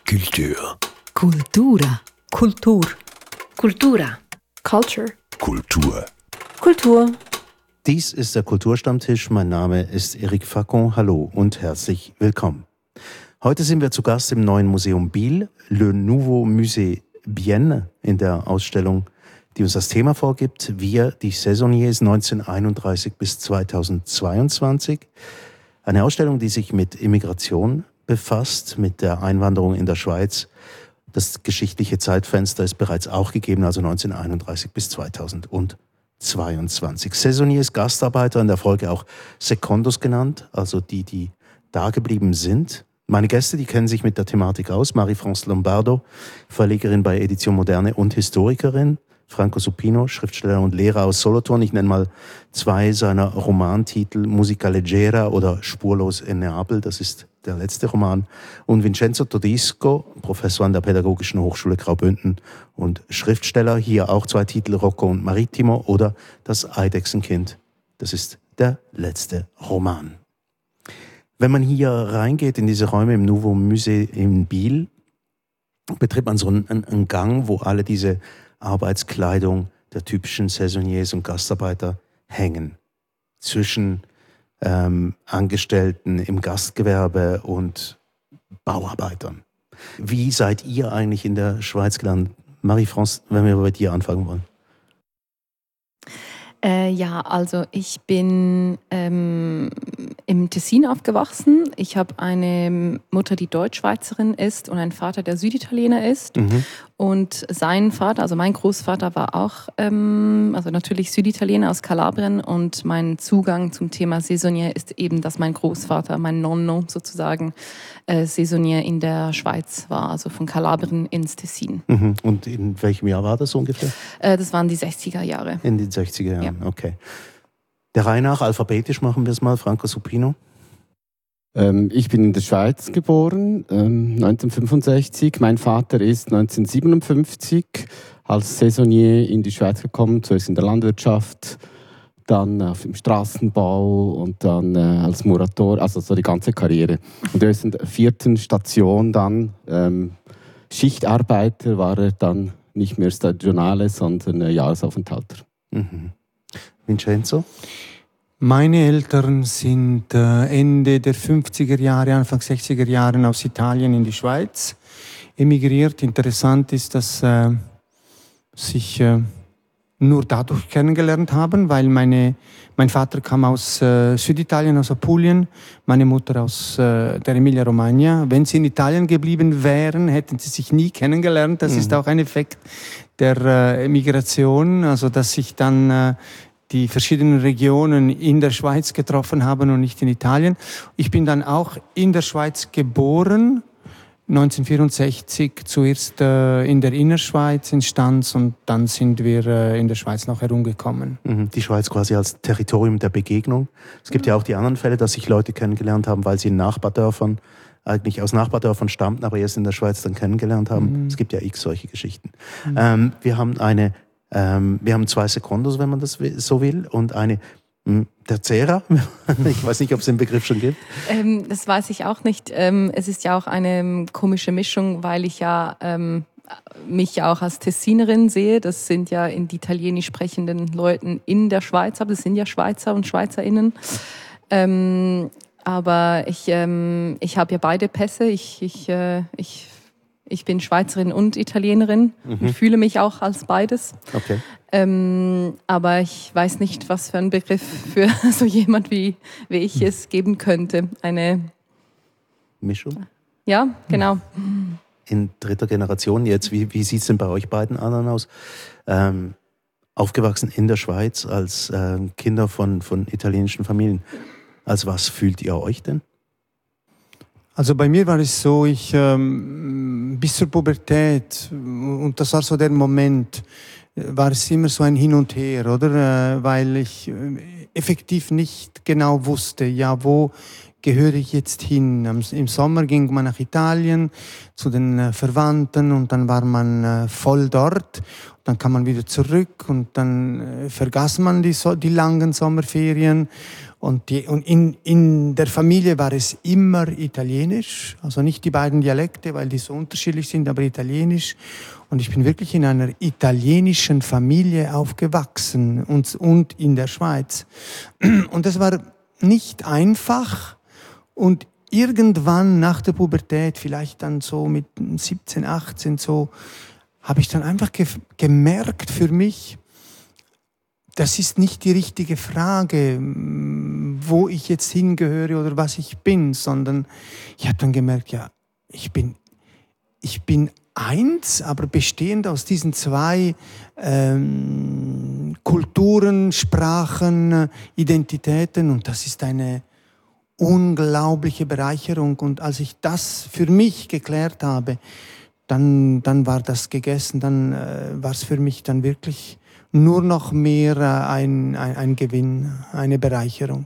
Kultur. Kultura. Kultur. Kultura. Culture. Kultur. Kultur. Dies ist der Kulturstammtisch. Mein Name ist Eric Facon. Hallo und herzlich willkommen. Heute sind wir zu Gast im neuen Museum Biel, Le Nouveau Musée Bienne, in der Ausstellung, die uns das Thema vorgibt, Wir, die Saisonniers 1931 bis 2022. Eine Ausstellung, die sich mit Immigration befasst, mit der Einwanderung in der Schweiz. Das geschichtliche Zeitfenster ist bereits auch gegeben, also 1931 bis 2022. Saisonniers, Gastarbeiter, in der Folge auch Secondos genannt, also die da geblieben sind. Meine Gäste, die kennen sich mit der Thematik aus. Marie-France Lombardo, Verlegerin bei Edition Moderne und Historikerin. Franco Supino, Schriftsteller und Lehrer aus Solothurn. Ich nenne mal zwei seiner Romantitel, Musica Leggera oder Spurlos in Neapel, das ist der letzte Roman. Und Vincenzo Todisco, Professor an der Pädagogischen Hochschule Graubünden und Schriftsteller. Hier auch zwei Titel, Rocco und Marittimo oder Das Eidechsenkind. Das ist der letzte Roman. Wenn man hier reingeht in diese Räume im Nouveau Musée in Biel, betritt man so einen Gang, wo alle diese Arbeitskleidung der typischen Saisonniers und Gastarbeiter hängen. Zwischen Angestellten im Gastgewerbe und Bauarbeitern. Wie seid ihr eigentlich in der Schweiz gelandet? Marie-France, wenn wir bei dir anfangen wollen. Also ich bin im Tessin aufgewachsen. Ich habe eine Mutter, die Deutschschweizerin ist und einen Vater, der Süditaliener ist. Mhm. Und sein Vater, also mein Großvater war auch, also natürlich Süditaliener aus Kalabrien. Und mein Zugang zum Thema Saisonnier ist eben, dass mein Großvater, mein Nonno sozusagen, Saisonnier in der Schweiz war, also von Kalabrien ins Tessin. Mhm. Und in welchem Jahr war das ungefähr? Das waren die 60er Jahre. In den 60er Jahren, ja. Okay. Der Reihe nach, alphabetisch machen wir es mal. Franco Supino. Ich bin in der Schweiz geboren, 1965. Mein Vater ist 1957 als Saisonnier in die Schweiz gekommen, zuerst in der Landwirtschaft, dann im Straßenbau und dann als Murator, also so die ganze Karriere. Und erst in der 4. Station dann Schichtarbeiter war er dann nicht mehr Stagionale, sondern Jahresaufenthalter. Mhm. Vincenzo? Meine Eltern sind Ende der 50er Jahre, Anfang 60er Jahre aus Italien in die Schweiz emigriert. Interessant ist, dass sich nur dadurch kennengelernt haben, weil mein Vater kam aus Süditalien, aus Apulien, meine Mutter aus der Emilia-Romagna. Wenn sie in Italien geblieben wären, hätten sie sich nie kennengelernt. Das ist auch ein Effekt der Emigration, also dass sich dann die verschiedenen Regionen in der Schweiz getroffen haben und nicht in Italien. Ich bin dann auch in der Schweiz geboren, 1964, zuerst in der Innerschweiz, in Stans, und dann sind wir in der Schweiz noch herumgekommen. Die Schweiz quasi als Territorium der Begegnung. Es gibt ja auch die anderen Fälle, dass sich Leute kennengelernt haben, weil sie in Nachbardörfern, eigentlich aus Nachbardörfern stammten, aber erst in der Schweiz dann kennengelernt haben. Es gibt ja x solche Geschichten. Wir haben zwei Secondos, wenn man das so will, und eine Tercera. Ich weiß nicht, ob es den Begriff schon gibt. Das weiß ich auch nicht. Es ist ja auch eine komische Mischung, weil ich ja mich ja auch als Tessinerin sehe. Das sind ja in die italienisch sprechenden Leuten in der Schweiz, aber das sind ja Schweizer und Schweizerinnen. Aber ich habe ja beide Pässe. Ich bin Schweizerin und Italienerin. Ich fühle mich auch als beides. Okay. Aber ich weiß nicht, was für ein Begriff für so jemand wie ich es geben könnte. Eine Mischung? Ja, genau. In dritter Generation jetzt. Wie sieht es denn bei euch beiden anderen aus? Aufgewachsen in der Schweiz als Kinder von italienischen Familien. Als was fühlt ihr euch denn? Also bei mir war es so, ich bis zur Pubertät, und das war so der Moment, war es immer so ein Hin und Her, oder? Weil ich effektiv nicht genau wusste, ja, wo gehöre ich jetzt hin? Im Sommer ging man nach Italien zu den Verwandten und dann war man voll dort. Dann kam man wieder zurück und dann vergaß man die langen Sommerferien. Und in der Familie war es immer Italienisch, also nicht die beiden Dialekte, weil die so unterschiedlich sind, aber Italienisch. Und ich bin wirklich in einer italienischen Familie aufgewachsen und in der Schweiz. Und das war nicht einfach. Und irgendwann nach der Pubertät, vielleicht dann so mit 17, 18, so, habe ich dann einfach gemerkt für mich, das ist nicht die richtige Frage, wo ich jetzt hingehöre oder was ich bin, sondern ich habe dann gemerkt, ja, ich bin eins, aber bestehend aus diesen zwei Kulturen, Sprachen, Identitäten, und das ist eine unglaubliche Bereicherung. Und als ich das für mich geklärt habe, dann war das gegessen, dann war es für mich dann wirklich nur noch mehr ein Gewinn, eine Bereicherung.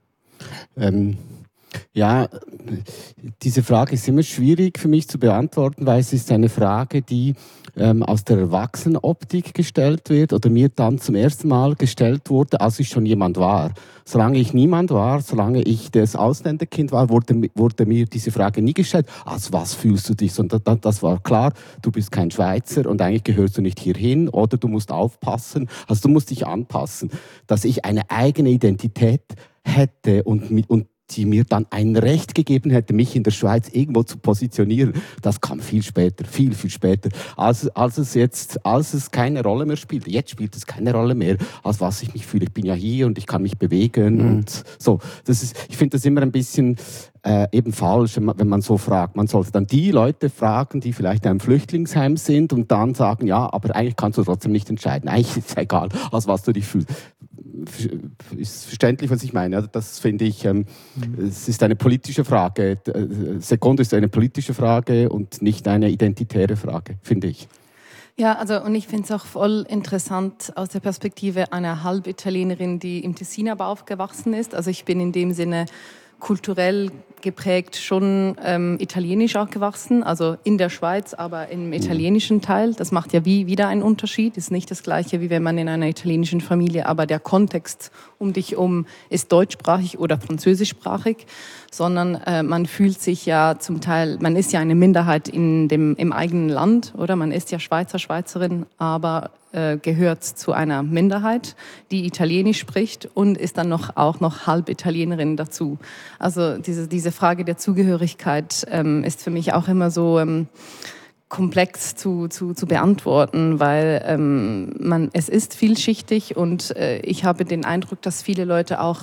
Ja, diese Frage ist immer schwierig für mich zu beantworten, weil es ist eine Frage, die aus der Erwachsenenoptik gestellt wird oder mir dann zum ersten Mal gestellt wurde, als ich schon jemand war. Solange ich niemand war, solange ich das Ausländerkind war, wurde mir diese Frage nie gestellt. Also was fühlst du dich? Sondern das war klar, du bist kein Schweizer und eigentlich gehörst du nicht hierhin oder du musst aufpassen. Also du musst dich anpassen, dass ich eine eigene Identität hätte und die mir dann ein Recht gegeben hätte, mich in der Schweiz irgendwo zu positionieren. Das kam viel später, viel später, als es keine Rolle mehr spielt. Jetzt spielt es keine Rolle mehr, als was ich mich fühle. Ich bin ja hier und ich kann mich bewegen und so. Ich finde das immer ein bisschen eben falsch, wenn man so fragt. Man sollte dann die Leute fragen, die vielleicht in einem Flüchtlingsheim sind und dann sagen, ja, aber eigentlich kannst du trotzdem nicht entscheiden. Eigentlich ist es egal, als was du dich fühlst. Ist verständlich, was ich meine. Das finde ich, es ist eine politische Frage. Secondo ist eine politische Frage und nicht eine identitäre Frage, finde ich. Ja, also und ich finde es auch voll interessant aus der Perspektive einer Halbitalienerin, die im Tessin aber aufgewachsen ist. Also ich bin in dem Sinne kulturell geprägt schon italienisch aufgewachsen, also in der Schweiz, aber im italienischen Teil. Das macht ja wieder einen Unterschied. Ist nicht das Gleiche, wie wenn man in einer italienischen Familie, aber der Kontext um dich herum ist deutschsprachig oder französischsprachig, sondern man fühlt sich ja zum Teil, man ist ja eine Minderheit im eigenen Land, oder? Man ist ja Schweizer, Schweizerin, aber gehört zu einer Minderheit, die Italienisch spricht und ist dann auch noch halb Italienerin dazu. Also diese Frage der Zugehörigkeit ist für mich auch immer so komplex zu beantworten, weil es ist vielschichtig und ich habe den Eindruck, dass viele Leute auch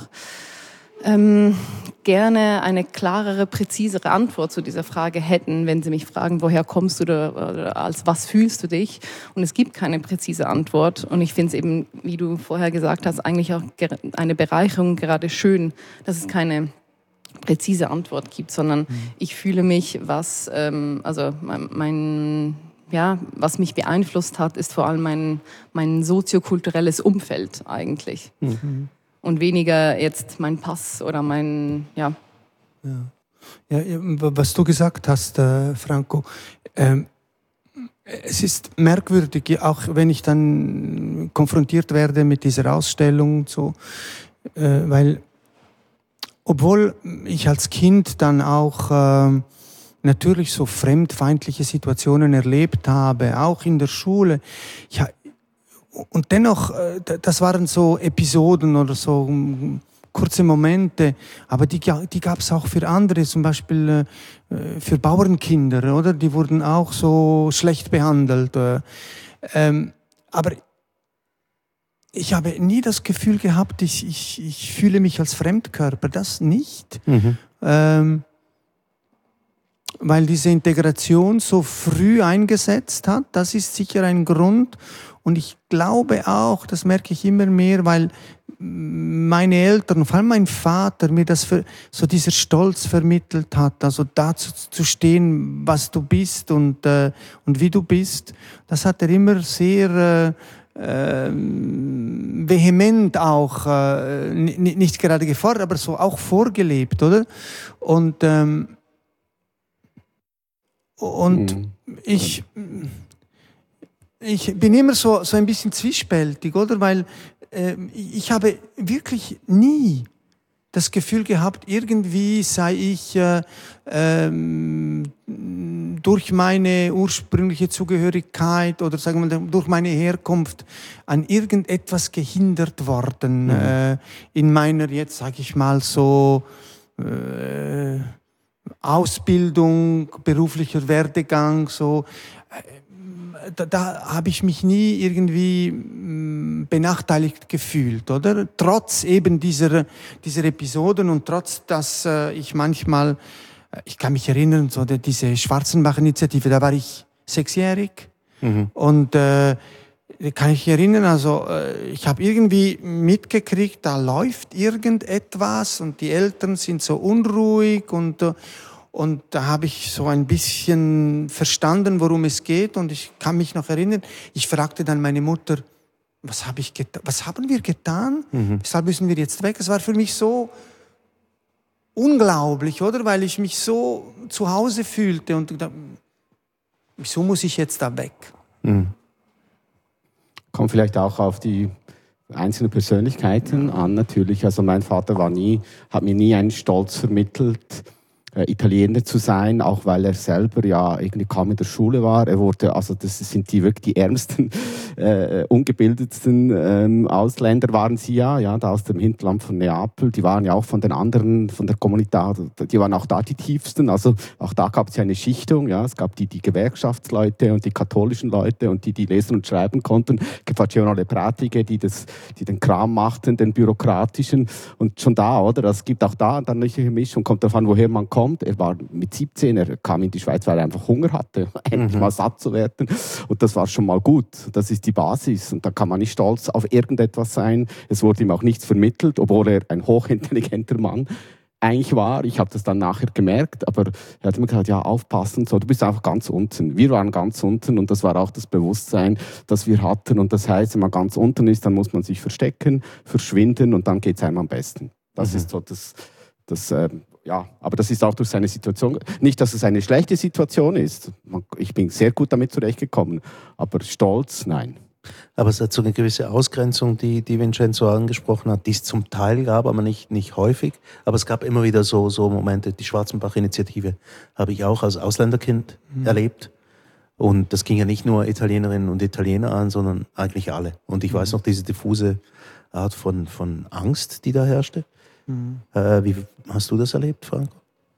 gerne eine klarere, präzisere Antwort zu dieser Frage hätten, wenn sie mich fragen, woher kommst du oder als was fühlst du dich? Und es gibt keine präzise Antwort. Und ich finde es eben, wie du vorher gesagt hast, eigentlich auch eine Bereicherung, gerade schön, dass es keine präzise Antwort gibt, sondern ich fühle mich, was mich beeinflusst hat, ist vor allem mein soziokulturelles Umfeld eigentlich. Mhm. Und weniger jetzt mein Pass oder mein, ja. Ja, was du gesagt hast, Franco, es ist merkwürdig, auch wenn ich dann konfrontiert werde mit dieser Ausstellung, so, weil obwohl ich als Kind dann auch natürlich so fremdfeindliche Situationen erlebt habe, auch in der Schule, und dennoch, das waren so Episoden oder so kurze Momente, aber die gab es auch für andere, zum Beispiel für Bauernkinder, oder? Die wurden auch so schlecht behandelt. Aber ich habe nie das Gefühl gehabt, ich fühle mich als Fremdkörper, das nicht. Mhm. Weil diese Integration so früh eingesetzt hat, das ist sicher ein Grund. Und ich glaube auch, das merke ich immer mehr, weil meine Eltern, vor allem mein Vater, mir so dieser Stolz vermittelt hat, also dazu zu stehen, was du bist und wie du bist. Das hat er immer sehr vehement auch, nicht gerade gefordert, aber so auch vorgelebt, oder? Und ich bin immer so ein bisschen zwiespältig, oder? Weil ich habe wirklich nie das Gefühl gehabt, irgendwie sei ich durch meine ursprüngliche Zugehörigkeit oder sagen wir durch meine Herkunft an irgendetwas gehindert worden in meiner jetzt, sage ich mal so, Ausbildung, beruflicher Werdegang, so. Da habe ich mich nie irgendwie benachteiligt gefühlt, oder? Trotz eben dieser Episoden und trotz, dass ich manchmal, ich kann mich erinnern, so diese Schwarzenbach-Initiative, da war ich 6-jährig und kann ich erinnern, also ich habe irgendwie mitgekriegt, da läuft irgendetwas und die Eltern sind so unruhig und da habe ich so ein bisschen verstanden, worum es geht. Und ich kann mich noch erinnern, ich fragte dann meine Mutter, was haben wir getan? Weshalb müssen wir jetzt weg? Es war für mich so unglaublich, oder? Weil ich mich so zu Hause fühlte. Und da, wieso muss ich jetzt da weg? Kommt vielleicht auch auf die einzelnen Persönlichkeiten an, natürlich. Also mein Vater hat mir nie einen Stolz vermittelt, Italiener zu sein, auch weil er selber ja irgendwie kaum in der Schule war. Er wurde, also das sind wirklich die ärmsten, ungebildetsten Ausländer waren sie ja, da aus dem Hinterland von Neapel. Die waren ja auch von den anderen, von der Comunità, die waren auch da die tiefsten. Also auch da gab es ja eine Schichtung, ja. Es gab die Gewerkschaftsleute und die katholischen Leute und die lesen und schreiben konnten. Che facevano le pratiche, die den Kram machten, den bürokratischen. Und schon da, oder? Es gibt auch da dann eine Mischung, kommt darauf an, woher man kommt. Er war mit 17, er kam in die Schweiz, weil er einfach Hunger hatte, endlich mal satt zu werden. Und das war schon mal gut. Das ist die Basis. Und da kann man nicht stolz auf irgendetwas sein. Es wurde ihm auch nichts vermittelt, obwohl er ein hochintelligenter Mann eigentlich war. Ich habe das dann nachher gemerkt, aber er hat immer gesagt, ja, aufpassen, so, du bist einfach ganz unten. Wir waren ganz unten und das war auch das Bewusstsein, das wir hatten. Und das heißt, wenn man ganz unten ist, dann muss man sich verstecken, verschwinden und dann geht es einem am besten. Das ist so das ja, aber das ist auch durch seine Situation. Nicht, dass es eine schlechte Situation ist. Ich bin sehr gut damit zurechtgekommen. Aber stolz, nein. Aber es hat so eine gewisse Ausgrenzung, die Vincenzo angesprochen hat, die es zum Teil gab, aber nicht häufig. Aber es gab immer wieder so Momente. Die Schwarzenbach-Initiative habe ich auch als Ausländerkind erlebt. Und das ging ja nicht nur Italienerinnen und Italiener an, sondern eigentlich alle. Und ich weiß noch diese diffuse Art von Angst, die da herrschte. Wie hast du das erlebt, Franco?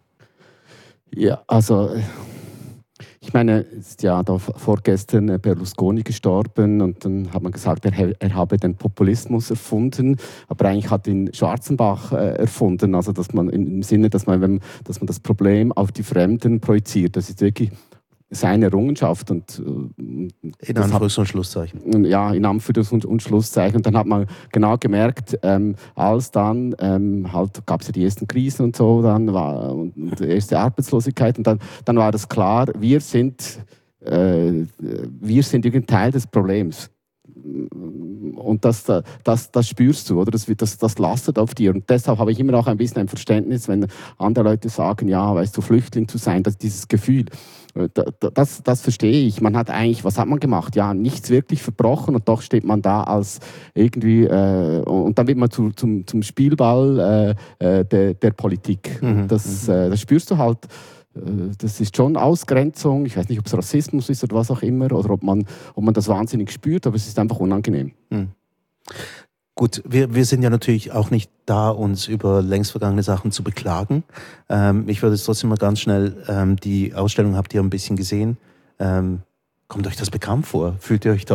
Ja, also ich meine, ist ja da vorgestern Berlusconi gestorben und dann hat man gesagt, er habe den Populismus erfunden, aber eigentlich hat ihn Schwarzenbach erfunden, also dass man im Sinne, dass man das Problem auf die Fremden projiziert. Das ist wirklich seine Errungenschaft. Und, in Anführungs- und Schlusszeichen. Ja, in Anführungs- und Schlusszeichen. Und dann hat man genau gemerkt, als dann halt gab es ja die ersten Krisen und so, dann war die erste Arbeitslosigkeit und dann war das klar, wir sind irgendein Teil des Problems. Und das spürst du, oder? Das lastet auf dir. Und deshalb habe ich immer auch ein bisschen ein Verständnis, wenn andere Leute sagen, ja, weißt du, Flüchtling zu sein, dieses Gefühl. Das verstehe ich. Man hat eigentlich, was hat man gemacht? Ja, nichts wirklich verbrochen und doch steht man da als irgendwie, und dann wird man zum Spielball der Politik. Das spürst du halt. Das ist schon Ausgrenzung. Ich weiß nicht, ob es Rassismus ist oder was auch immer, oder ob man das wahnsinnig spürt, aber es ist einfach unangenehm. Gut, wir sind ja natürlich auch nicht da, uns über längst vergangene Sachen zu beklagen. Ich würde jetzt trotzdem mal ganz schnell, die Ausstellung habt ihr ein bisschen gesehen. Kommt euch das bekannt vor? Fühlt ihr euch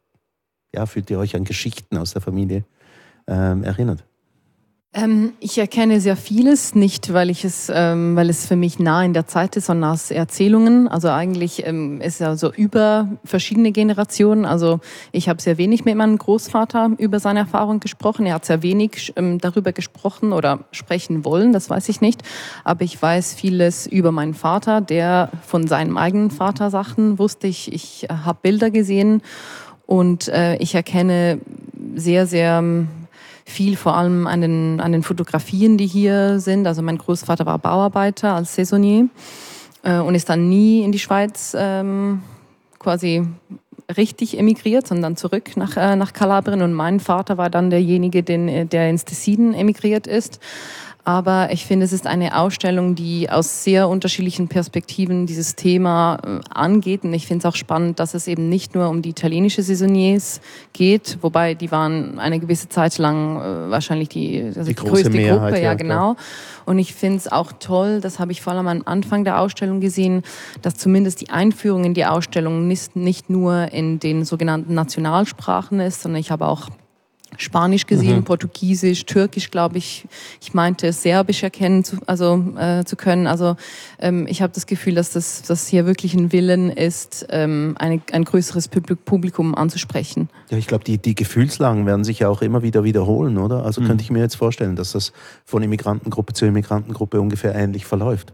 an Geschichten aus der Familie erinnert? Ich erkenne sehr vieles, nicht weil es für mich nah in der Zeit ist, sondern aus Erzählungen. Also eigentlich ist ja so über verschiedene Generationen. Also ich habe sehr wenig mit meinem Großvater über seine Erfahrung gesprochen. Er hat sehr wenig darüber gesprochen oder sprechen wollen, das weiß ich nicht. Aber ich weiß vieles über meinen Vater, der von seinem eigenen Vater Sachen wusste. Ich habe Bilder gesehen. Und ich erkenne sehr, sehr viel vor allem an den Fotografien, die hier sind. Also mein Großvater war Bauarbeiter als Saisonnier und ist dann nie in die Schweiz quasi richtig emigriert, sondern zurück nach Kalabrien. Und mein Vater war dann derjenige, der ins Tessin emigriert ist. Aber ich finde, es ist eine Ausstellung, die aus sehr unterschiedlichen Perspektiven dieses Thema angeht. Und ich finde es auch spannend, dass es eben nicht nur um die italienische Saisonniers geht, wobei die waren eine gewisse Zeit lang wahrscheinlich die größte Mehrheit, Gruppe. Ja, genau. Und ich finde es auch toll, das habe ich vor allem am Anfang der Ausstellung gesehen, dass zumindest die Einführung in die Ausstellung nicht nur in den sogenannten Nationalsprachen ist, sondern ich habe auch Spanisch gesehen, Portugiesisch, Türkisch, glaube ich. Ich meinte, Serbisch erkennen zu können. Also ich habe das Gefühl, dass das hier wirklich ein Willen ist, ein größeres Publikum anzusprechen. Ja, ich glaube, die Gefühlslagen werden sich ja auch immer wieder wiederholen, oder? Also könnte ich mir jetzt vorstellen, dass das von Immigrantengruppe zu Immigrantengruppe ungefähr ähnlich verläuft.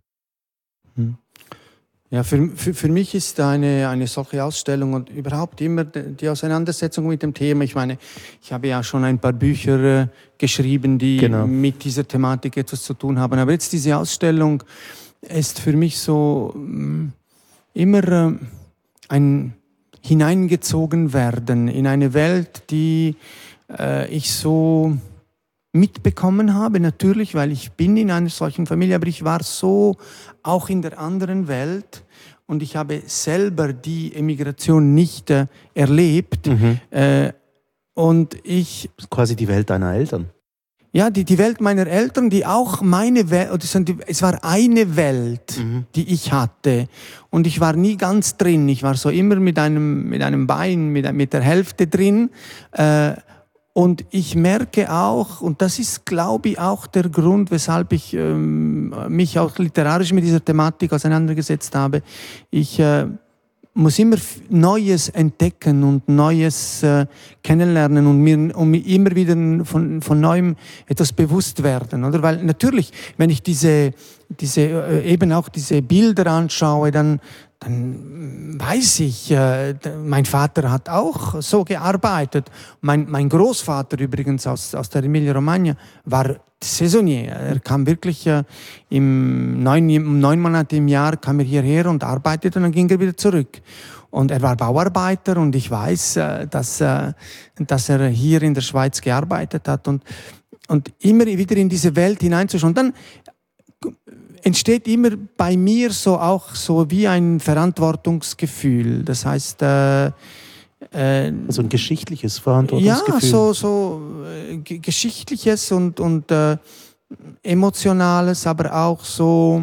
Ja, für mich ist eine solche Ausstellung und überhaupt immer die Auseinandersetzung mit dem Thema. Ich meine, ich habe ja schon ein paar Bücher geschrieben, die mit dieser Thematik etwas zu tun haben. Aber jetzt diese Ausstellung ist für mich so immer ein hineingezogen werden in eine Welt, die ich so mitbekommen habe, natürlich, weil ich bin in einer solchen Familie, aber ich war so auch in der anderen Welt und ich habe selber die Emigration nicht erlebt. Und ich... Quasi die Welt deiner Eltern. Ja, die Welt meiner Eltern, die auch meine Welt, es war eine Welt, die ich hatte. Und ich war nie ganz drin. Ich war so immer mit einem Bein, mit der Hälfte drin. Und ich merke auch, und das ist, glaube ich, auch der Grund, weshalb ich mich auch literarisch mit dieser Thematik auseinandergesetzt habe. Ich muss immer Neues entdecken und Neues kennenlernen und mir immer wieder von Neuem etwas bewusst werden, oder? Weil natürlich, wenn ich eben auch diese Bilder anschaue, dann weiß ich, mein Vater hat auch so gearbeitet. Mein Großvater übrigens aus der Emilia-Romagna war Saisonnier. Er kam wirklich 9 Monate im Jahr kam er hierher und arbeitete und dann ging er wieder zurück. Und er war Bauarbeiter und ich weiß, dass er hier in der Schweiz gearbeitet hat und immer wieder in diese Welt hineinzuschauen. Dann entsteht immer bei mir auch so wie ein Verantwortungsgefühl. Das heißt, also ein geschichtliches Verantwortungsgefühl. Ja, so geschichtliches und emotionales, aber auch so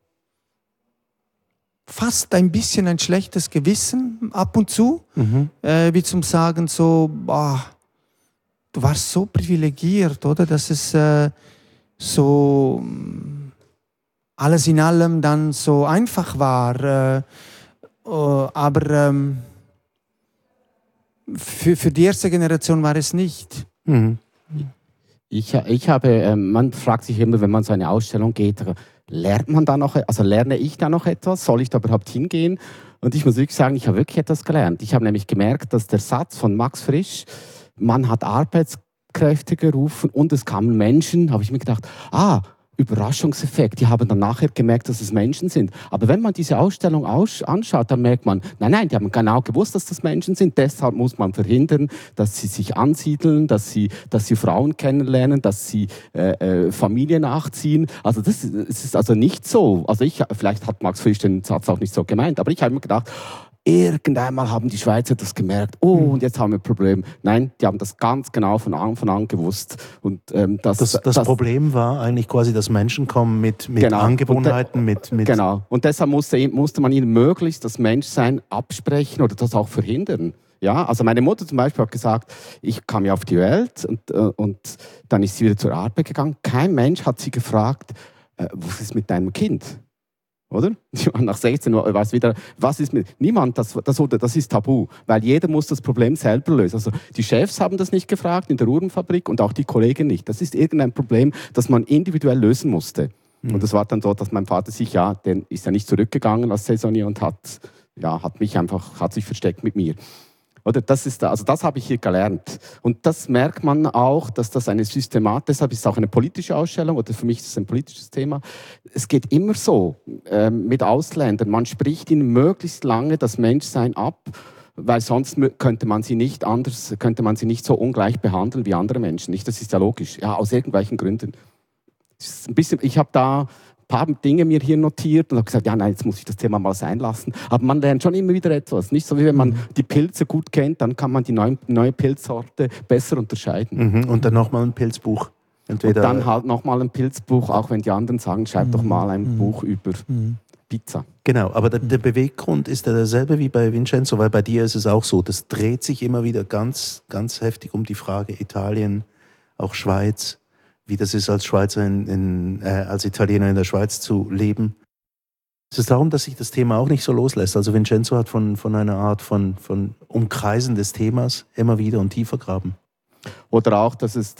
fast ein bisschen ein schlechtes Gewissen ab und zu, wie zum Sagen so, du warst so privilegiert, oder? Dass es so alles in allem dann so einfach war. Aber für die erste Generation war es nicht. Ich habe, man fragt sich immer, wenn man so eine Ausstellung geht, lerne ich da noch etwas? Soll ich da überhaupt hingehen? Und ich muss wirklich sagen, ich habe wirklich etwas gelernt. Ich habe nämlich gemerkt, dass der Satz von Max Frisch, man hat Arbeitskräfte gerufen und es kamen Menschen, habe ich mir gedacht, Überraschungseffekt. Die haben dann nachher gemerkt, dass es Menschen sind. Aber wenn man diese Ausstellung anschaut, dann merkt man, nein, die haben genau gewusst, dass das Menschen sind. Deshalb muss man verhindern, dass sie sich ansiedeln, dass sie Frauen kennenlernen, dass sie Familie nachziehen. Also es ist also nicht so. Also vielleicht hat Max Frisch den Satz auch nicht so gemeint, aber ich habe mir gedacht, irgendeinmal haben die Schweizer das gemerkt. Und jetzt haben wir ein Problem. Nein, die haben das ganz genau von Anfang an gewusst. Und das Problem war eigentlich quasi, dass Menschen kommen mit genau. Angewohnheiten, mit Genau. Und deshalb musste man ihnen möglichst das Menschsein absprechen oder das auch verhindern. Ja, also meine Mutter zum Beispiel hat gesagt, ich kam ja auf die Welt und dann ist sie wieder zur Arbeit gegangen. Kein Mensch hat sie gefragt, was ist mit deinem Kind? Oder? Nach 16 Uhr weiß wieder, was ist mit... Niemand, das ist tabu, weil jeder muss das Problem selber lösen. Also die Chefs haben das nicht gefragt in der Uhrenfabrik und auch die Kollegen nicht. Das ist irgendein Problem, das man individuell lösen musste. Und das war dann so, dass mein Vater der ist ja nicht zurückgegangen als Saisonnier und hat sich versteckt mit mir. Oder das habe ich hier gelernt. Und das merkt man auch, dass das eine Systematik, deshalb ist es auch eine politische Ausstellung, oder für mich ist es ein politisches Thema. Es geht immer so mit Ausländern. Man spricht ihnen möglichst lange das Menschsein ab, weil sonst könnte man sie nicht so ungleich behandeln wie andere Menschen. Nicht? Das ist ja logisch. Ja, aus irgendwelchen Gründen. Ich habe da ein paar Dinge mir hier notiert und habe gesagt, ja, nein, jetzt muss ich das Thema mal sein lassen. Aber man lernt schon immer wieder etwas. Nicht so wie wenn man die Pilze gut kennt, dann kann man die neue Pilzsorte besser unterscheiden. Und dann nochmal ein Pilzbuch. Entweder und dann halt nochmal ein Pilzbuch, auch wenn die anderen sagen, schreib doch mal ein Buch über Pizza. Genau, aber der Beweggrund ist ja derselbe wie bei Vincenzo, weil bei dir ist es auch so, das dreht sich immer wieder ganz, ganz heftig um die Frage Italien, auch Schweiz, wie das ist als Schweizer, als Italiener in der Schweiz zu leben. Es ist darum, dass sich das Thema auch nicht so loslässt. Also Vincenzo hat von einer Art von Umkreisen des Themas immer wieder und tiefer graben. Oder auch, dass es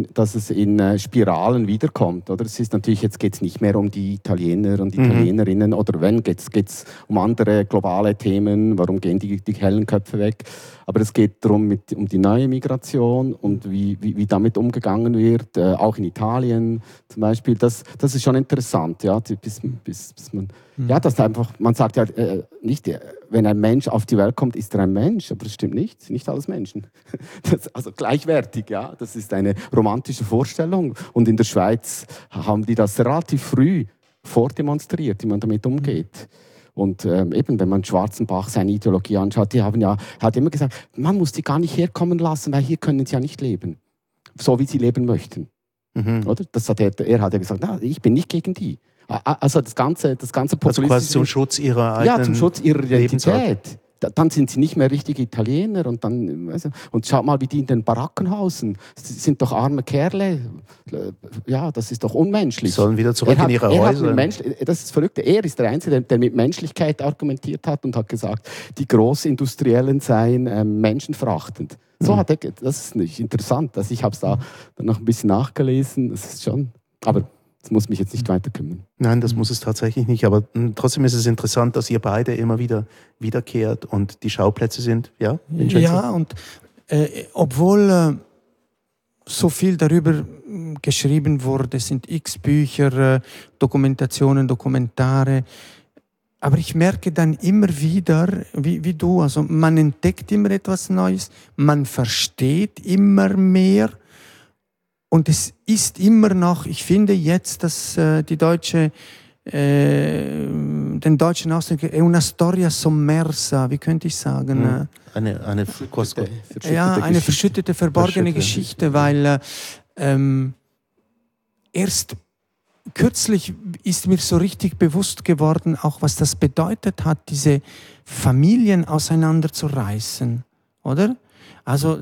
in Spiralen wiederkommt. Oder? Es ist natürlich, jetzt geht es nicht mehr um die Italiener und Italienerinnen, oder wenn, geht es um andere globale Themen, warum gehen die hellen Köpfe weg. Aber es geht darum, um die neue Migration und wie damit umgegangen wird, auch in Italien zum Beispiel. Das ist schon interessant, ja, bis man... Ja, das einfach, man sagt ja nicht, wenn ein Mensch auf die Welt kommt, ist er ein Mensch, aber das stimmt nicht, sind nicht alles Menschen. Also gleichwertig, ja, das ist eine romantische Vorstellung und in der Schweiz haben die das relativ früh vordemonstriert, wie man damit umgeht. Und eben, wenn man Schwarzenbach seine Ideologie anschaut, hat immer gesagt, man muss die gar nicht herkommen lassen, weil hier können sie ja nicht leben, so wie sie leben möchten. Oder? Er hat ja gesagt, na, ich bin nicht gegen die. Also das ganze also quasi zum Schutz ihrer eigenen zum Schutz ihrer Identität. Dann sind sie nicht mehr richtige Italiener und schaut mal, wie die in den Baracken hausen. Das sind doch arme Kerle. Ja, das ist doch unmenschlich. Die sollen wieder zurück in ihre Häuser. Das ist verrückt. Er ist der Einzige, der mit Menschlichkeit argumentiert hat und hat gesagt, die Großindustriellen seien menschenverachtend. So hat er, das ist nicht interessant. Also ich habe es da noch ein bisschen nachgelesen. Das ist schon, aber das muss mich jetzt nicht weiter kümmern. Nein, das muss es tatsächlich nicht. Aber trotzdem ist es interessant, dass ihr beide immer wieder wiederkehrt und die Schauplätze sind. Ja, ja, und obwohl so viel darüber geschrieben wurde, sind x Bücher, Dokumentationen, Dokumentare. Aber ich merke dann immer wieder, wie du, also man entdeckt immer etwas Neues, man versteht immer mehr. Und es ist immer noch, ich finde jetzt, dass den deutschen Ausdruck, è una storia sommersa, wie könnte ich sagen? Eine verschüttete, verborgene Geschichte, weil erst kürzlich ist mir so richtig bewusst geworden, auch was das bedeutet hat, diese Familien auseinanderzureißen, oder? Also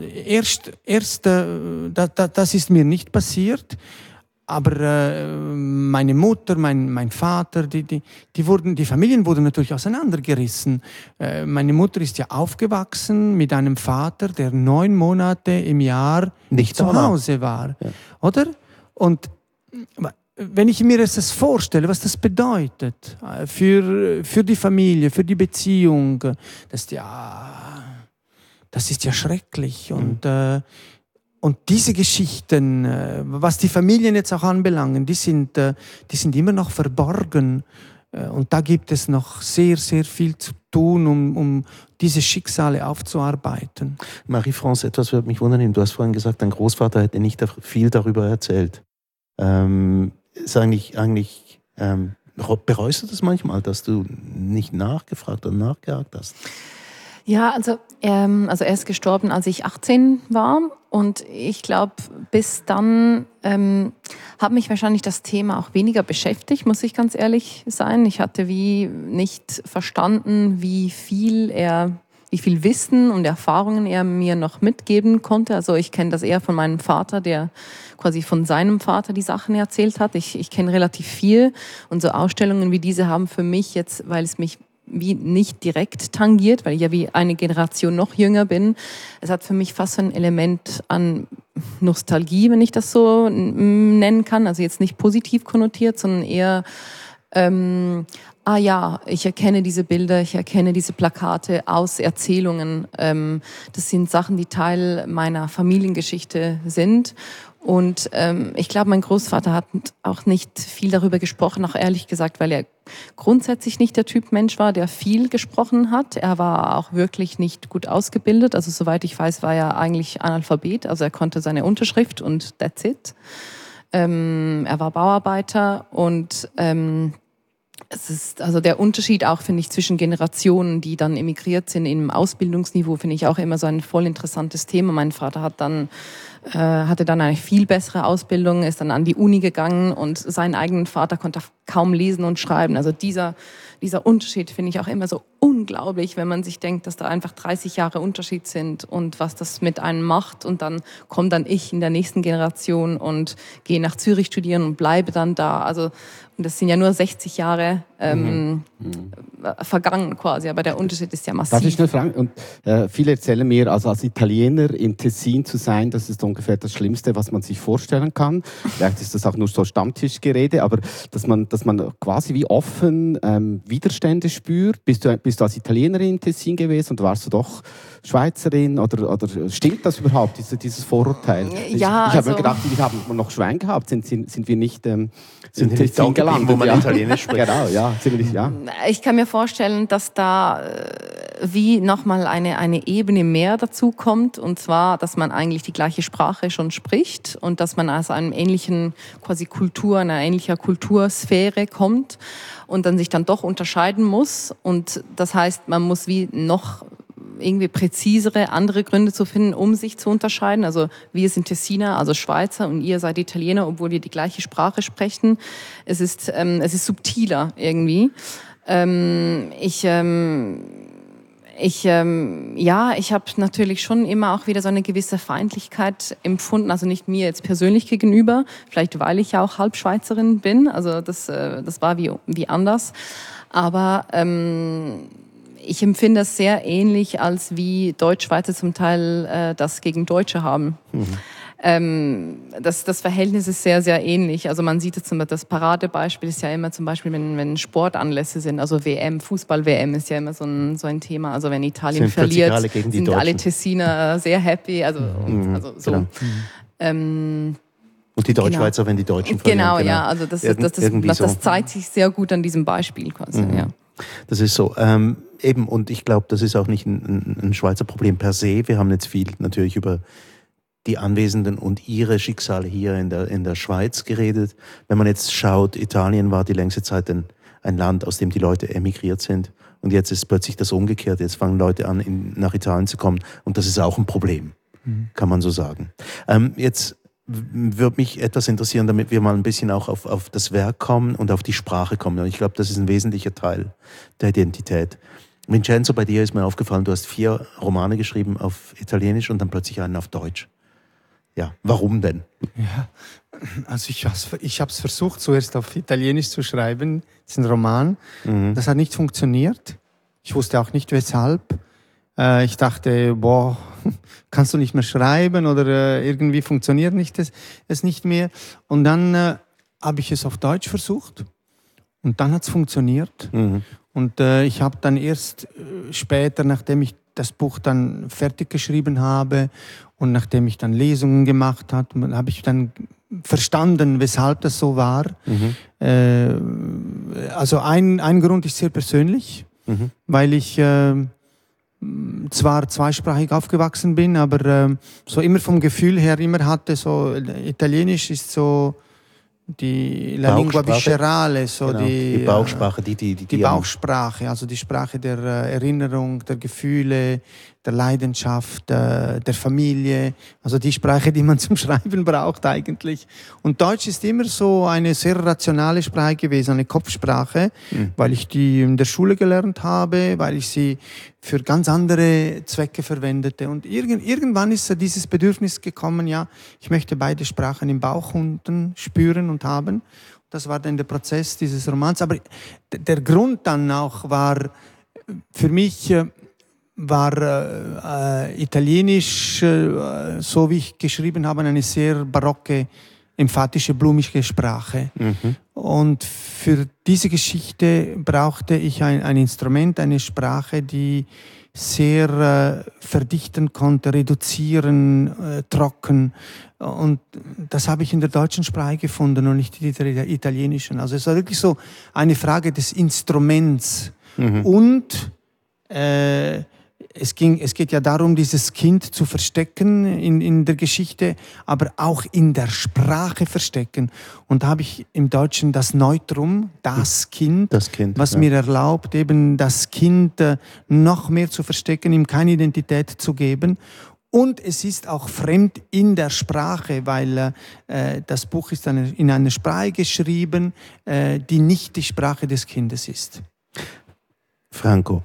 das ist mir nicht passiert, aber meine Mutter, mein Vater, die Familien wurden natürlich auseinandergerissen. Meine Mutter ist ja aufgewachsen mit einem Vater, der 9 Monate im Jahr nicht zu Hause war, ja. Oder? Und wenn ich mir das vorstelle, was das bedeutet für die Familie, für die Beziehung, das ist ja schrecklich. Und diese Geschichten, was die Familien jetzt auch anbelangen, die sind immer noch verborgen. Und da gibt es noch sehr, sehr viel zu tun, um diese Schicksale aufzuarbeiten. Marie-France, etwas würde mich wundern. Du hast vorhin gesagt, dein Großvater hätte nicht viel darüber erzählt. Ist eigentlich bereust du das manchmal, dass du nicht nachgefragt und nachgehakt hast? Ja, also er ist gestorben, als ich 18 war und ich glaube, bis dann hat mich wahrscheinlich das Thema auch weniger beschäftigt, muss ich ganz ehrlich sein. Ich hatte wie nicht verstanden, wie viel Wissen und Erfahrungen er mir noch mitgeben konnte. Also ich kenne das eher von meinem Vater, der quasi von seinem Vater die Sachen erzählt hat. Ich kenne relativ viel und so Ausstellungen wie diese haben für mich jetzt, weil es mich wie nicht direkt tangiert, weil ich ja wie eine Generation noch jünger bin. Es hat für mich fast so ein Element an Nostalgie, wenn ich das so nennen kann. Also jetzt nicht positiv konnotiert, sondern eher ah ja, ich erkenne diese Bilder, ich erkenne diese Plakate aus Erzählungen. Das sind Sachen, die Teil meiner Familiengeschichte sind. Und ich glaube, mein Großvater hat auch nicht viel darüber gesprochen, auch ehrlich gesagt, weil er grundsätzlich nicht der Typ Mensch war, der viel gesprochen hat. Er war auch wirklich nicht gut ausgebildet. Also soweit ich weiß, war er eigentlich Analphabet. Also er konnte seine Unterschrift und that's it. Er war Bauarbeiter und es ist also der Unterschied auch, finde ich, zwischen Generationen, die dann emigriert sind im Ausbildungsniveau, finde ich auch immer so ein voll interessantes Thema. Mein Vater hatte dann eine viel bessere Ausbildung, ist dann an die Uni gegangen und seinen eigenen Vater konnte kaum lesen und schreiben. Also dieser Unterschied finde ich auch immer so unglaublich, wenn man sich denkt, dass da einfach 30 Jahre Unterschied sind und was das mit einem macht. Und dann komme dann ich in der nächsten Generation und gehe nach Zürich studieren und bleibe dann da. Also und das sind ja nur 60 Jahre vergangen quasi, aber der Unterschied ist ja massiv. Darf ich nur fragen? Und viele erzählen mir, also als Italiener im Tessin zu sein, das ist ungefähr das Schlimmste, was man sich vorstellen kann. Vielleicht ist das auch nur so Stammtischgerede, aber dass man quasi wie offen Widerstände spürt. Bist du als Italienerin im Tessin gewesen und warst du doch Schweizerin oder stimmt das überhaupt, dieses Vorurteil? Ja, ich habe mir gedacht, wir haben noch Schwein gehabt, sind wir nicht im Tessin gelandet, wo man Italienisch spricht. Genau, ja, ziemlich, ja. Ich kann mir vorstellen, dass da wie nochmal eine Ebene mehr dazu kommt, und zwar, dass man eigentlich die gleiche Sprache schon spricht und dass man aus einem ähnlichen quasi einer ähnlicher Kultursphäre kommt und dann sich dann doch unterscheiden muss. Und das heißt, man muss wie noch irgendwie präzisere, andere Gründe zu finden, um sich zu unterscheiden. Also wir sind Tessiner, also Schweizer, und ihr seid Italiener, obwohl wir die gleiche Sprache sprechen. Es ist subtiler irgendwie. Ich habe natürlich schon immer auch wieder so eine gewisse Feindlichkeit empfunden, also nicht mir jetzt persönlich gegenüber, vielleicht weil ich ja auch Halbschweizerin bin, also das war wie anders, aber ich empfinde das sehr ähnlich, als wie Deutschschweizer zum Teil das gegen Deutsche haben. Das Verhältnis ist sehr, sehr ähnlich. Also man sieht jetzt das Paradebeispiel ist ja immer zum Beispiel, wenn Sportanlässe sind, also WM, Fußball-WM ist ja immer so ein Thema. Also wenn Italien verliert, sind alle Tessiner sehr happy. Also so. Genau. Und die Deutschschweizer, genau. Wenn die Deutschen verlieren. Genau, ja. Also das zeigt sich sehr gut an diesem Beispiel quasi, ja. Das ist so. Eben, und ich glaube, das ist auch nicht ein Schweizer Problem per se. Wir haben jetzt viel natürlich über die Anwesenden und ihre Schicksale hier in der Schweiz geredet. Wenn man jetzt schaut, Italien war die längste Zeit ein Land, aus dem die Leute emigriert sind. Und jetzt ist plötzlich das umgekehrt. Jetzt fangen Leute an, nach Italien zu kommen. Und das ist auch ein Problem, kann man so sagen. Jetzt würde mich etwas interessieren, damit wir mal ein bisschen auch auf das Werk kommen und auf die Sprache kommen. Und ich glaube, das ist ein wesentlicher Teil der Identität. Vincenzo, bei dir ist mir aufgefallen, du hast 4 Romane geschrieben auf Italienisch und dann plötzlich einen auf Deutsch. Ja, warum denn? Ja, also ich habe es versucht, zuerst auf Italienisch zu schreiben, das ist ein Roman. Das hat nicht funktioniert. Ich wusste auch nicht, weshalb. Ich dachte, kannst du nicht mehr schreiben oder irgendwie funktioniert es nicht mehr. Und dann habe ich es auf Deutsch versucht und dann hat es funktioniert. Und ich habe dann erst später, nachdem ich das Buch dann fertig geschrieben habe und nachdem ich dann Lesungen gemacht habe, habe ich dann verstanden, weshalb das so war. Also ein Grund ist sehr persönlich, weil ich zwar zweisprachig aufgewachsen bin, aber so immer vom Gefühl her immer hatte, so Italienisch ist so die La Lingua Viscerale, so genau. Die Bauchsprache, die Bauchsprache, also die Sprache der Erinnerung, der Gefühle, der Leidenschaft, der Familie, also die Sprache, die man zum Schreiben braucht eigentlich. Und Deutsch ist immer so eine sehr rationale Sprache gewesen, eine Kopfsprache, weil ich die in der Schule gelernt habe, weil ich sie für ganz andere Zwecke verwendete. Und irgendwann ist dieses Bedürfnis gekommen, ja, ich möchte beide Sprachen im Bauch unten spüren und haben. Das war dann der Prozess dieses Romans. Aber der Grund dann auch war, für mich war Italienisch, so wie ich geschrieben habe, eine sehr barocke, emphatische, blumige Sprache. Und für diese Geschichte brauchte ich ein Instrument, eine Sprache, die sehr verdichten konnte, reduzieren, trocken. Und das habe ich in der deutschen Sprache gefunden und nicht in der italienischen. Also es war wirklich so eine Frage des Instruments. Und es geht ja darum, dieses Kind zu verstecken in der Geschichte, aber auch in der Sprache verstecken. Und da habe ich im Deutschen das Neutrum, das Kind, was mir erlaubt, eben das Kind noch mehr zu verstecken, ihm keine Identität zu geben. Und es ist auch fremd in der Sprache, weil das Buch ist in einer Sprache geschrieben, die nicht die Sprache des Kindes ist. Franco,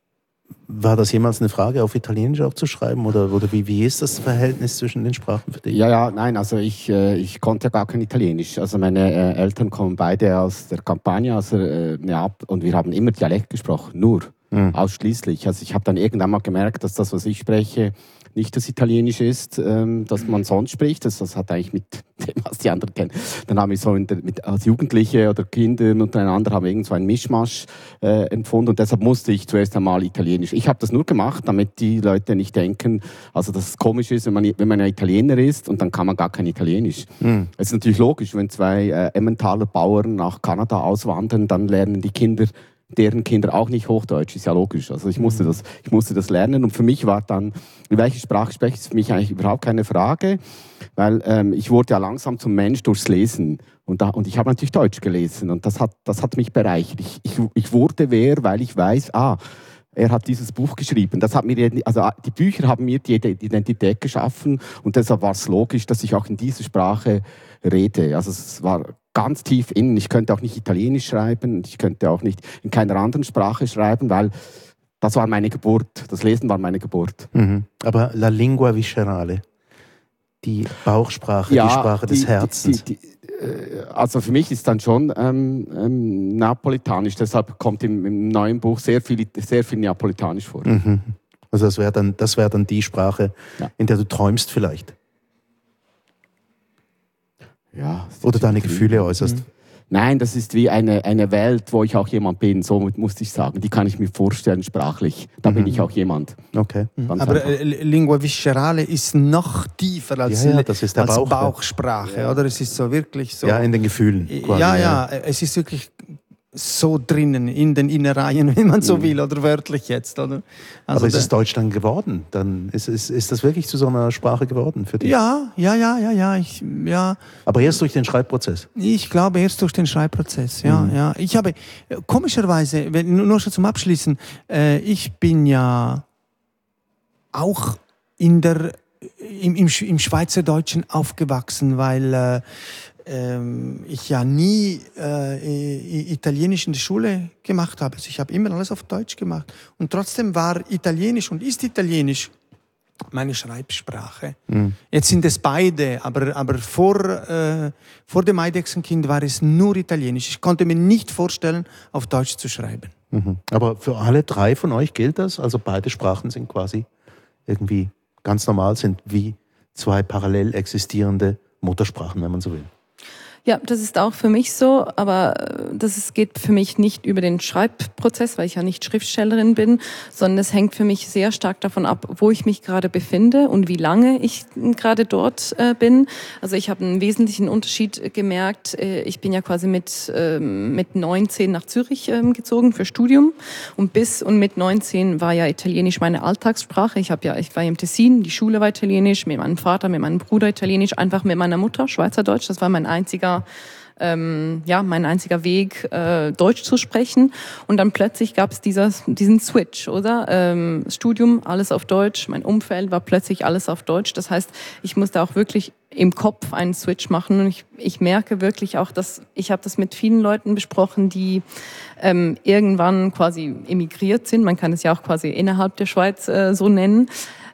war das jemals eine Frage, auf Italienisch auch zu schreiben? Oder wie ist das Verhältnis zwischen den Sprachen für dich? Nein, also ich konnte ja gar kein Italienisch. Also meine Eltern kommen beide aus der Campania, und wir haben immer Dialekt gesprochen, ausschließlich. Also ich habe dann irgendwann mal gemerkt, dass das, was ich spreche, nicht das Italienisch ist, das man sonst spricht. Das hat eigentlich mit dem, was die anderen kennen. Dann haben wir so als Jugendliche oder Kinder untereinander haben irgend so einen Mischmasch empfunden und deshalb musste ich zuerst einmal Italienisch. Ich habe das nur gemacht, damit die Leute nicht denken, also dass es komisch ist, wenn man ein Italiener ist und dann kann man gar kein Italienisch. Es ist natürlich logisch, wenn zwei Emmentaler Bauern nach Kanada auswandern, dann lernen deren Kinder auch nicht Hochdeutsch, ist ja logisch. Also ich musste das lernen und für mich war dann, welche Sprache spreche ich, ist für mich eigentlich überhaupt keine Frage, weil ich wurde ja langsam zum Mensch durchs Lesen und ich habe natürlich Deutsch gelesen und das hat mich bereichert. Ich wurde wer, weil ich weiß, er hat dieses Buch geschrieben. Die Bücher haben mir die Identität geschaffen und deshalb war es logisch, dass ich auch in dieser Sprache rede. Also es war ganz tief innen. Ich könnte auch nicht Italienisch schreiben, ich könnte auch nicht in keiner anderen Sprache schreiben, weil das war meine Geburt. Das Lesen war meine Geburt. Aber la lingua viscerale, die Bauchsprache, die Sprache des Herzens. Also für mich ist dann schon Napolitanisch, deshalb kommt im neuen Buch sehr viel Napolitanisch vor. Also das wäre dann die Sprache, in der du träumst vielleicht. Ja, oder deine Gefühle äußerst. Nein, das ist wie eine Welt, wo ich auch jemand bin, so musste ich sagen. Die kann ich mir vorstellen, sprachlich. Da bin ich auch jemand. Okay. Aber Lingua Viscerale ist noch tiefer als, das ist der als Bauch, Bauchsprache, oder? Es ist so wirklich so... Ja, in den Gefühlen. Quasi, es ist wirklich so drinnen, in den Innereien, wenn man so will, oder wörtlich jetzt, oder? Also aber ist es Deutsch dann geworden? Dann ist das wirklich zu so einer Sprache geworden für dich? Ja. Aber erst durch den Schreibprozess? Ich glaube erst durch den Schreibprozess, ja. Ich habe, komischerweise, nur schon zum Abschließen, ich bin ja auch im Schweizerdeutschen aufgewachsen, weil ich ja nie Italienisch in der Schule gemacht habe. Also ich habe immer alles auf Deutsch gemacht. Und trotzdem war Italienisch und ist Italienisch meine Schreibsprache. Jetzt sind es beide, aber vor dem Eidechsenkind war es nur Italienisch. Ich konnte mir nicht vorstellen, auf Deutsch zu schreiben. Aber für alle drei von euch gilt das? Also beide Sprachen sind quasi irgendwie ganz normal, sind wie zwei parallel existierende Muttersprachen, wenn man so will. Ja, das ist auch für mich so, aber geht für mich nicht über den Schreibprozess, weil ich ja nicht Schriftstellerin bin, sondern es hängt für mich sehr stark davon ab, wo ich mich gerade befinde und wie lange ich gerade dort bin. Also ich habe einen wesentlichen Unterschied gemerkt. Ich bin ja quasi mit 19 nach Zürich gezogen für Studium und mit 19 war ja Italienisch meine Alltagssprache. Ich war ja im Tessin, die Schule war Italienisch, mit meinem Vater, mit meinem Bruder Italienisch, einfach mit meiner Mutter Schweizerdeutsch. Das war mein einziger Weg, Deutsch zu sprechen. Und dann plötzlich gab es diesen Switch, oder? Studium, alles auf Deutsch. Mein Umfeld war plötzlich alles auf Deutsch. Das heißt, ich musste auch wirklich im Kopf einen Switch machen. Und ich merke wirklich auch, dass ich habe das mit vielen Leuten besprochen, die irgendwann quasi emigriert sind. Man kann es ja auch quasi innerhalb der Schweiz so nennen.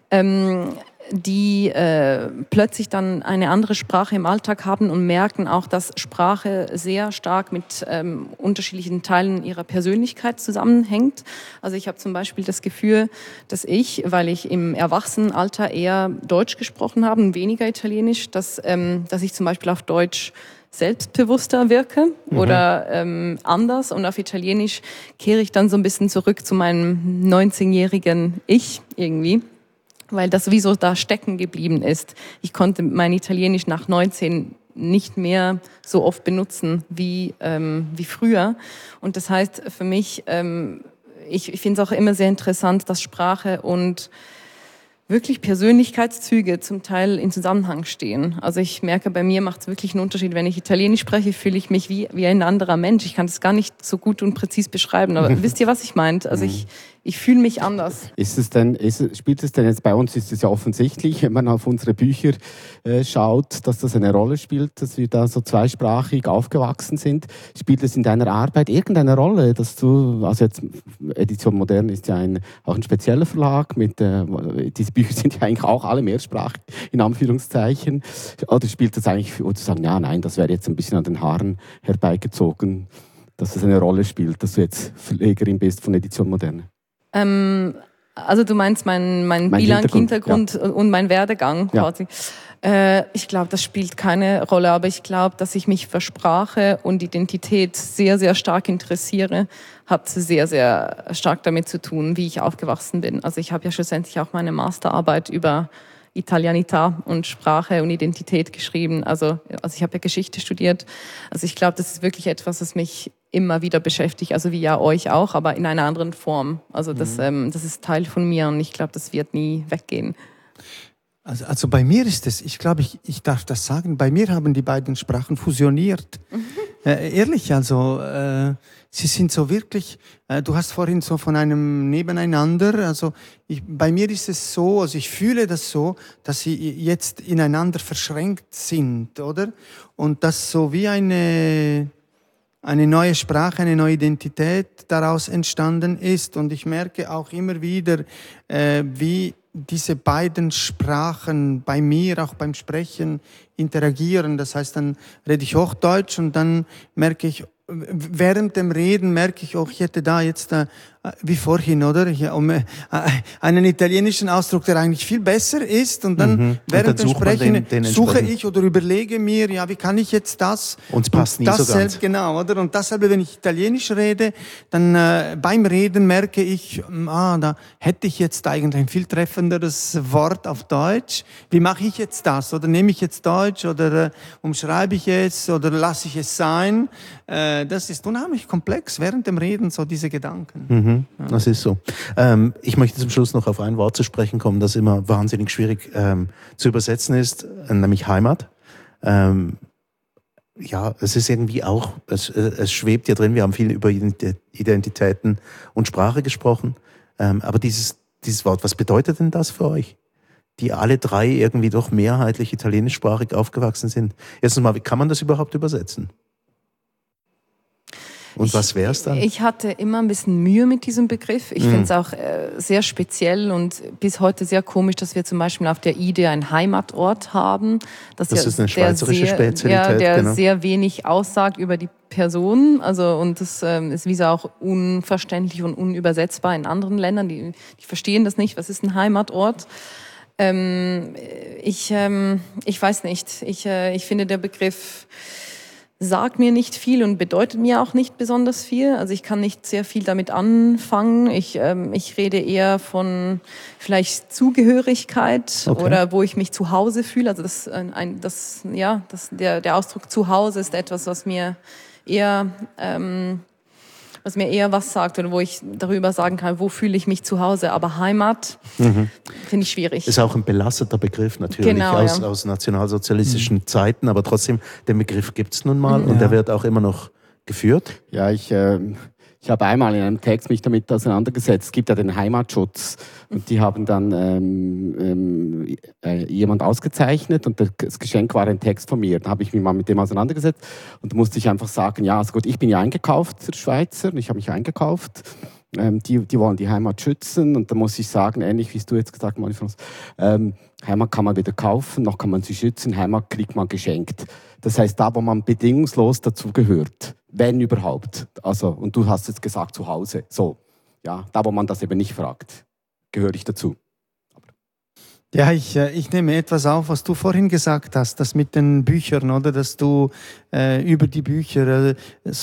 Die plötzlich dann eine andere Sprache im Alltag haben und merken auch, dass Sprache sehr stark mit unterschiedlichen Teilen ihrer Persönlichkeit zusammenhängt. Also ich habe zum Beispiel das Gefühl, dass weil ich im Erwachsenenalter eher Deutsch gesprochen habe und weniger Italienisch, dass ich zum Beispiel auf Deutsch selbstbewusster wirke oder anders. Und auf Italienisch kehre ich dann so ein bisschen zurück zu meinem 19-jährigen Ich irgendwie, weil das sowieso da stecken geblieben ist. Ich konnte mein Italienisch nach 19 nicht mehr so oft benutzen wie früher. Und das heißt für mich, ich finde es auch immer sehr interessant, dass Sprache und wirklich Persönlichkeitszüge zum Teil in Zusammenhang stehen. Also ich merke, bei mir macht es wirklich einen Unterschied. Wenn ich Italienisch spreche, fühle ich mich wie ein anderer Mensch. Ich kann das gar nicht so gut und präzis beschreiben, aber wisst ihr, was ich meine? Also ich fühle mich anders. Spielt es denn jetzt bei uns, ist es ja offensichtlich, wenn man auf unsere Bücher schaut, dass das eine Rolle spielt, dass wir da so zweisprachig aufgewachsen sind. Spielt es in deiner Arbeit irgendeine Rolle, dass du, also jetzt Edition Modern ist ja auch ein spezieller Verlag, diese Bücher sind ja eigentlich auch alle mehrsprachig, in Anführungszeichen. Oder spielt das eigentlich, oder zu sagen, ja, nein, das wäre jetzt ein bisschen an den Haaren herbeigezogen, dass es eine Rolle spielt, dass du jetzt Verlegerin bist von Edition Moderne? Also du meinst mein Bilang-Hintergrund ja. Und mein Werdegang quasi. Ja. Ich glaube, das spielt keine Rolle, aber ich glaube, dass ich mich für Sprache und Identität sehr, sehr stark interessiere, hat sehr, sehr stark damit zu tun, wie ich aufgewachsen bin. Also ich habe ja schlussendlich auch meine Masterarbeit über Italianità und Sprache und Identität geschrieben. Also ich habe ja Geschichte studiert. Also ich glaube, das ist wirklich etwas, das mich immer wieder beschäftigt, also wie ja euch auch, aber in einer anderen Form. Also das ist Teil von mir und ich glaube, das wird nie weggehen. Also bei mir ist es, ich glaube, ich darf das sagen, bei mir haben die beiden Sprachen fusioniert. Ehrlich, also sie sind so wirklich, du hast vorhin so von einem Nebeneinander, also bei mir ist es so, also ich fühle das so, dass sie jetzt ineinander verschränkt sind, oder? Und das so wie eine neue Sprache, eine neue Identität daraus entstanden ist. Und ich merke auch immer wieder, wie diese beiden Sprachen bei mir, auch beim Sprechen, interagieren. Das heißt, dann rede ich Hochdeutsch und dann merke ich, während dem Reden merke ich auch, ich hätte da jetzt, wie vorhin, oder? Einen italienischen Ausdruck, der eigentlich viel besser ist. Und dann während dem Sprechen suche ich oder überlege mir, ja, wie kann ich jetzt das? Und es passt nie so ganz. Genau, oder? Und deshalb, wenn ich Italienisch rede, dann beim Reden merke ich, da hätte ich jetzt eigentlich ein viel treffenderes Wort auf Deutsch. Wie mache ich jetzt das? Oder nehme ich jetzt Deutsch oder umschreibe ich es oder lasse ich es sein? Das ist unheimlich komplex, während dem Reden so diese Gedanken. Ja. Das ist so. Ich möchte zum Schluss noch auf ein Wort zu sprechen kommen, das immer wahnsinnig schwierig zu übersetzen ist, nämlich Heimat. Ja, es ist irgendwie auch, es schwebt ja drin, wir haben viel über Identitäten und Sprache gesprochen, aber dieses Wort, was bedeutet denn das für euch? Die alle drei irgendwie doch mehrheitlich italienischsprachig aufgewachsen sind. Erstens mal, wie kann man das überhaupt übersetzen? Und was wäre es dann? Ich hatte immer ein bisschen Mühe mit diesem Begriff. Ich finde es auch sehr speziell und bis heute sehr komisch, dass wir zum Beispiel auf der IDE einen Heimatort haben. Das ist eine schweizerische Spezialität. Der sehr wenig aussagt über die Person. Also, und das ist wie so auch unverständlich und unübersetzbar in anderen Ländern. Die verstehen das nicht. Was ist ein Heimatort? Ich weiß nicht. Ich finde, der Begriff sagt mir nicht viel und bedeutet mir auch nicht besonders viel. Also ich kann nicht sehr viel damit anfangen. Ich rede eher von vielleicht Zugehörigkeit oder wo ich mich zu Hause fühle. Also der Ausdruck zu Hause ist etwas, was mir eher was sagt oder wo ich darüber sagen kann, wo fühle ich mich zu Hause. Aber Heimat finde ich schwierig. Ist auch ein belasteter Begriff natürlich, genau, aus nationalsozialistischen Zeiten, aber trotzdem, den Begriff gibt es nun mal und der wird auch immer noch geführt. Ja, ich habe einmal in einem Text mich damit auseinandergesetzt. Es gibt ja den Heimatschutz und die haben dann jemand ausgezeichnet und das Geschenk war ein Text von mir. Da habe ich mich mal mit dem auseinandergesetzt und da musste ich einfach sagen, ja, also gut, ich bin ja eingekauft, der Schweizer, ich habe mich eingekauft. Die wollen die Heimat schützen und da muss ich sagen, ähnlich wie es du jetzt gesagt hast, Heimat kann man weder kaufen, noch kann man sie schützen, Heimat kriegt man geschenkt. Das heißt, da, wo man bedingungslos dazugehört, wenn überhaupt. Also, und du hast jetzt gesagt, zu Hause. So, ja, da, wo man das eben nicht fragt, gehöre ich dazu. Ja, ich nehme etwas auf, was du vorhin gesagt hast, das mit den Büchern, oder? Dass du über die Bücher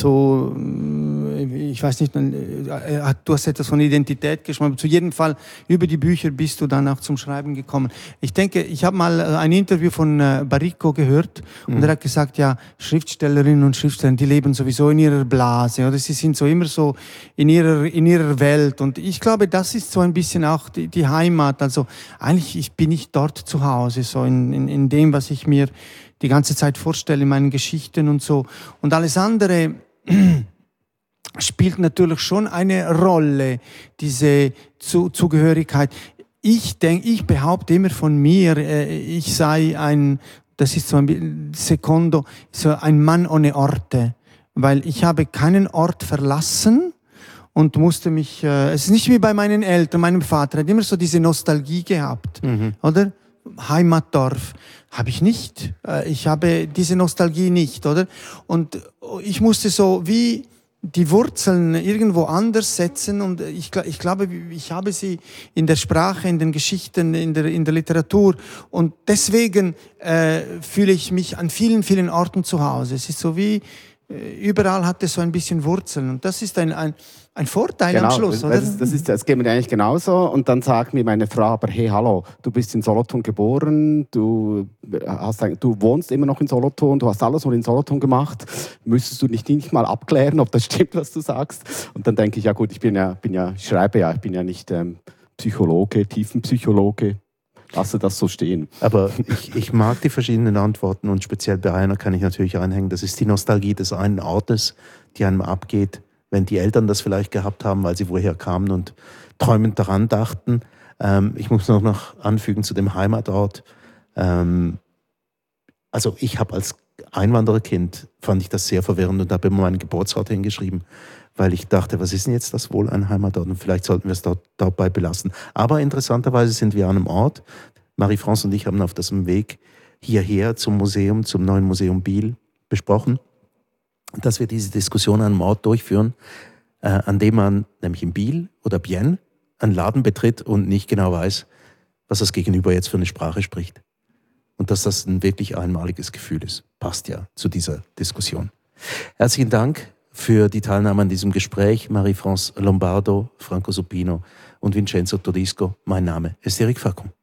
ich weiß nicht, du hast etwas von Identität geschrieben, aber zu jedem Fall über die Bücher bist du dann auch zum Schreiben gekommen. Ich denke, ich habe mal ein Interview von Baricco gehört und er hat gesagt, ja, Schriftstellerinnen und Schriftsteller, die leben sowieso in ihrer Blase, oder? Sie sind so immer so in ihrer Welt, und ich glaube, das ist so ein bisschen auch die Heimat. Also eigentlich bin ich dort zu Hause, so in dem, was ich mir die ganze Zeit vorstelle, in meinen Geschichten und so. Und alles andere spielt natürlich schon eine Rolle, diese Zugehörigkeit. Ich behaupte immer von mir, ich sei das ist so ein Secondo, so ein Mann ohne Orte, weil ich habe keinen Ort verlassen und musste mich, es ist nicht wie bei meinen Eltern, meinem Vater, hat immer so diese Nostalgie gehabt, oder? Heimatdorf habe ich nicht. Ich habe diese Nostalgie nicht, oder? Und ich musste so wie die Wurzeln irgendwo anders setzen, und ich glaube, ich habe sie in der Sprache, in den Geschichten, in der Literatur, und deswegen fühle ich mich an vielen, vielen Orten zu Hause. Es ist so wie überall hat es so ein bisschen Wurzeln, und das ist ein Vorteil am Schluss, oder? Das geht mir eigentlich genauso. Und dann sagt mir meine Frau, aber hey, hallo, du bist in Solothurn geboren, du wohnst immer noch in Solothurn, du hast alles nur in Solothurn gemacht. Müsstest du nicht mal abklären, ob das stimmt, was du sagst? Und dann denke ich, ja gut, ich bin ja nicht Psychologe, Tiefenpsychologe. Lasse das so stehen. Aber ich mag die verschiedenen Antworten, und speziell bei einer kann ich natürlich einhängen. Das ist die Nostalgie des einen Ortes, die einem abgeht, wenn die Eltern das vielleicht gehabt haben, weil sie woher kamen und träumend daran dachten. Ich muss noch anfügen zu dem Heimatort. Also ich habe als Einwandererkind, fand ich das sehr verwirrend und habe immer meinen Geburtsort hingeschrieben, weil ich dachte, was ist denn jetzt das wohl ein Heimatort? Und vielleicht sollten wir es dabei belassen. Aber interessanterweise sind wir an einem Ort. Marie-France und ich haben auf diesem Weg hierher zum Museum, zum neuen Museum Biel besprochen, dass wir diese Diskussion an einem Ort durchführen, an dem man, nämlich in Biel oder Bienne, einen Laden betritt und nicht genau weiß, was das Gegenüber jetzt für eine Sprache spricht. Und dass das ein wirklich einmaliges Gefühl ist. Passt ja zu dieser Diskussion. Herzlichen Dank für die Teilnahme an diesem Gespräch. Marie-France Lombardo, Franco Supino und Vincenzo Todisco. Mein Name ist Eric Facon.